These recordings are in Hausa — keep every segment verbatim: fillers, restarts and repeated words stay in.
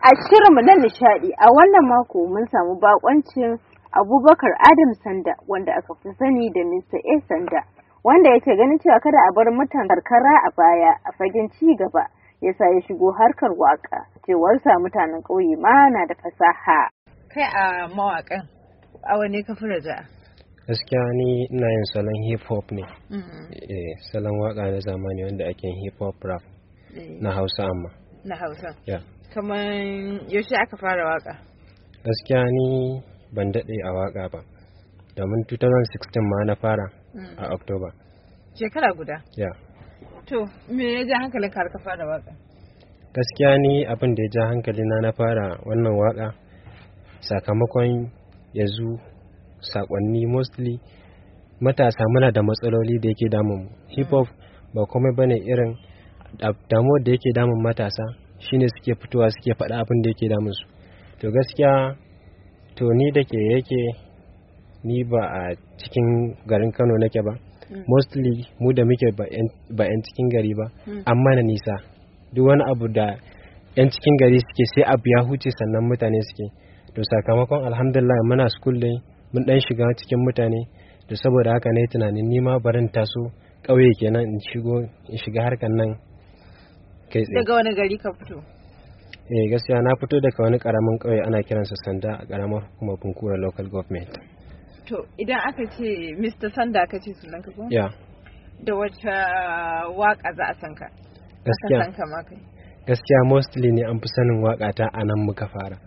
A shirinmu na nishadi a wannan mako mun samu bakoncin Abubakar Adam Sanda wanda aka fi sani da Mister A Sanda, wanda yake ganin cewa kada a bar mutan karkara a baya a fagen ci gaba, yasa ya shigo harkar waka. Cewarsa mutanen ƙauye ma na da fasaha. Kai a mawakan a wane ka fi raja? Gaskiya ni ina yin salon hip hop ne. Eh, salon waka na zamani wanda ake yin hip hop rap na Hausa amma. Na Hausa? Yeah. Kaman yaushe aka fara waka? Gaskiya ni ban daɗe a waka ba. Domin twenty sixteen ma na fara a October. Shekara guda? Yeah. To, me ya ja hankalin ka har ka fara waka? Gaskiya ni abin da ya ja hankalina na fara wannan waka sakamakon yanzu sakonni mostly matasa muna da matsaloli da yake damun hip hop ba komai bane irin damuwar da yake damun matasa shine suke fitowa suke faɗa abin da yake damun su. To gaskiya to ni da ke yake ni ba a cikin garin Kano nake ba, mostly mu da muke ba 'yan cikin gari ba, amma na nisa duk wani abu da 'yan cikin gari suke sai abu ya huce sannan mutane suke. To sakamakon alhamdulillah muna school dai mun dan shiga cikin mutane, to saboda haka ne tunanin nima barin taso ƙauye kenan in shigo in shiga harkan nan kai tsaye. Daga wani gari ka fito? Eh gaskiya na fito daga wani karamin ƙauye ana kiransa Sanda a karamar hukumar Bunkura local government. To idan aka ce Mister Sanda aka ce sunan ka ko? Yeah. Da wata waka za a san ka? Gaskiya. San ka ma kai. Gaskiya mostly ne an fi sanin waka ta anan muka fara.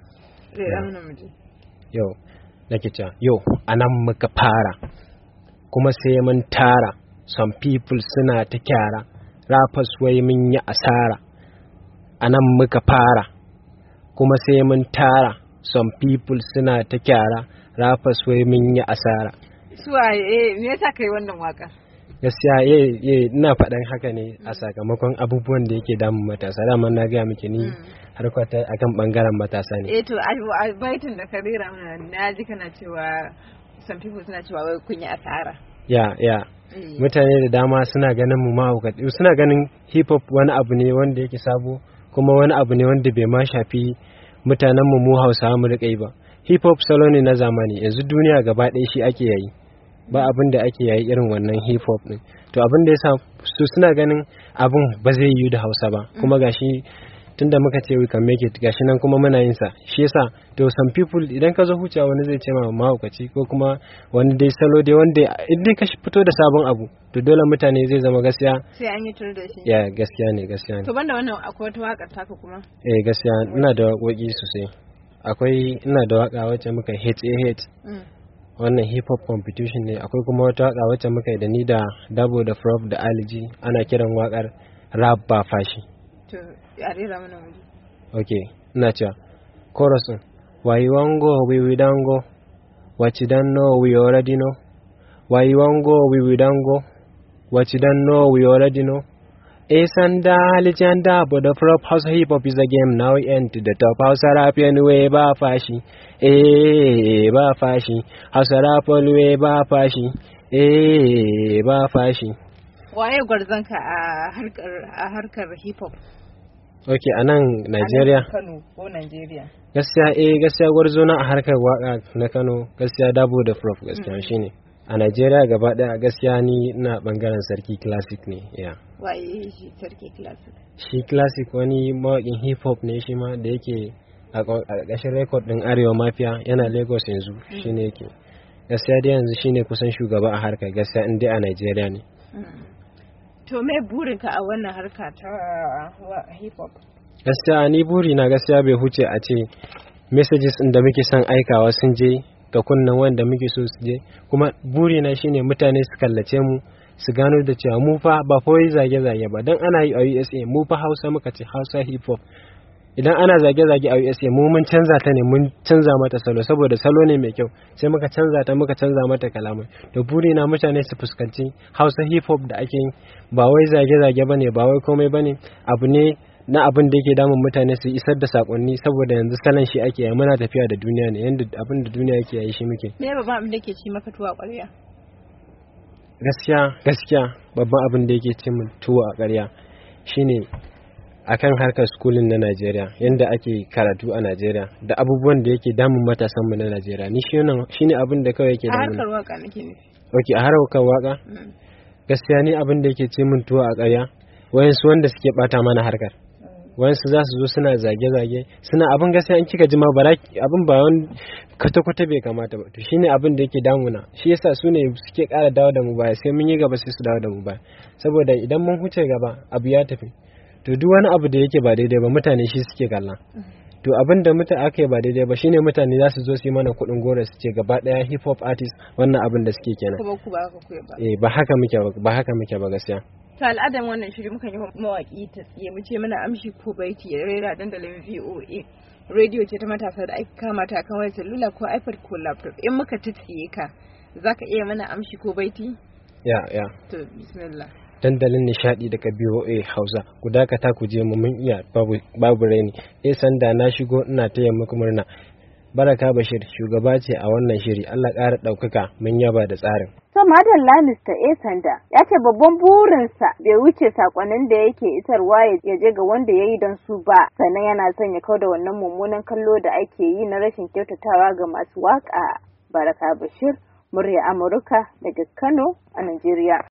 Yau nake cewa yau anan muka fara kuma sai mun tara, some people suna ta kyara, rappers wai mun yi asara. Anan muka fara kuma sai mun tara, some people suna ta kyara, rappers wai mun yi asara. Suwa eh me yasa kai wannan waka? Gaskiya eh eh ina faɗan haka ne a sakamakon abubuwan da yake damun matasa. Dama na ga miki ni harkata akan bangaren matasa ne. Eh to a baitin da ka rera mana na ji kana cewa some people suna cewa wai kun yi asara. Ya ya mutane da dama suna ganin mu mahaukata, suna ganin hip hop wani abu ne wanda yake sabo, kuma wani abu ne wanda bai ma shafi mutanen mu mu Hausawa mu riƙa yi ba. Hip hop salo ne na zamani, yanzu duniya gaba ɗaya shi ake yayi, ba abin da ake yayi irin wannan hip hop din. To abin da yasa su suna ganin abun ba zai yi da Hausa ba, kuma gashi tunda muka ce we can make it, gashi nan kuma muna yin sa. Shi yasa to some people idan ka zo hucewa wani zai ce ma mahaukaci ko kuma wani dai salo dai wanda in dai ka fito da sabon abu to dole mutane zai zama gaskiya sai an yi tur da shi. Ya gaskiya ne gaskiya ne. To banda wannan akwai wata wakar taka kuma? Eh gaskiya ina da waƙoƙi sosai. Akwai ina da waka wacce muka H A H. Wannan hip hop competition ne. Akwai kuma wata waka wacce muka da ni da Dabo da Prof da Aliji, ana kiran wakar Rap ba fashi. To ya rera mana waje. Okay, ina cewa chorus din why you wan go we we dan go, what you don't know we already know, why you wan go we we dan go, what you don't know we already know. A Sanda Alijanda but the prop house hip hop is a game now we enter the top house rap anyway ba fashi. Eh ba fashi, house rap anyway ba fashi. Eh ba fashi. Waye gwarzanka a harkar a harkar hip hop? Okay, a nan Nigeria. Kano ko Nigeria. Gaskiya eh gaskiya gwarzona a harkar waka na Kano gaskiya Dabo da Prof gaskiya shine. A Nigeria gaba daya gaskiya ni ina bangaren Sarki Classic ne. Yeah. Waye shi Sarki Classic? Shi Classic wani mawakin hip hop ne shi ma da yake a ƙarƙashin record din Arewa Mafia, yana Lagos yanzu shine yake. Gaskiya dai yanzu shine kusan shugaba a harkar gaskiya in dai a Nigeria ne. To me burinka a wannan harka ta hip hop? Gaskiya ni buri na gaskiya bai huce a ce messages din da muke son aikawa sun je ga kunnan wanda muke so su je, kuma buri na shine mutane su kallace mu su gano da cewa mu fa ba fa wai zage-zage ba, dan ana yi a U S A mu fa Hausa muka ce Hausa hip hop. Idan ana zage-zage a U S A mu mun canza ta ne, mun canza mata salo saboda salo ne mai kyau, sai muka canza ta muka canza mata kalamai. To buri na mutane su fuskanci Hausa hip hop da ake yi ba wai zage-zage bane, ba wai komai bane, abu ne na abin da yake damun mutane su isar da sakonni, saboda yanzu salon shi ake yi, muna tafiya da duniya ne, yanda abin da duniya yake yi shi muke. Me babban abin da yake ci maka tuwa ƙwarya? Gaskiya gaskiya babban abin da yake ci min tuwa a ƙwarya shine akan harkar schooling na Najeriya, yanda ake karatu a Najeriya da abubuwan da yake damun matasan mu na Najeriya. Ni shi ne abin da kawai yake damun. A harkar waka nake nufi. Okay, a harkar waka? Mm. Gaskiya ni abin da yake ce min tuwo a ƙarya, wayansu wanda suke bata mana harkar. Wayansu za su zo suna zage-zage, suna abin gaskiya in kika ji ma bara abin ba wani kwata-kwata bai kamata ba. To shine abin da yake damuna. Shi yasa su ne suke ƙara dawo da mu baya, sai mun yi gaba sai su dawo da mu baya. Saboda idan mun huce gaba abu ya tafi. To duk wani abu da yake ba daidai ba mutane shi suke kalla. To abin da mutane aka yi ba daidai ba shine mutane za su zo su yi mana kuɗin gora su ce gaba ɗaya hip hop artist wannan abin da suke kenan. Kuma ku ba haka kuke ba. Eh ba haka muke ba ba haka muke ba gaskiya. To al'adan wannan shiri muka yi mawaki ta tsiye mu ce mana amshi ko baiti ya rera dandalin V O A. Radio ce ta matasa da aka kama ta kan wayar salula ko iPad ko laptop. In muka tsiye ka zaka iya mana amshi ko baiti? Ya ya. To bismillah. Dandalin nishadi daga B O A Hausa ku dakata ku je mu mun iya babu babu raini eh sanda na shigo ina taya muku murna. Baraka Bashir shugaba ce a wannan shiri, Allah ƙara ɗaukaka mun yaba da tsarin. To madalla Mister A Sanda ya ce babban burinsa bai wuce sakonnin da yake isarwa ya je ga wanda ya yi don su ba, sannan yana son ya kauda wannan mummunan kallo da ake yi na rashin kyautatawa ga masu waka. Baraka Bashir, murya Amurka daga Kano a Najeriya.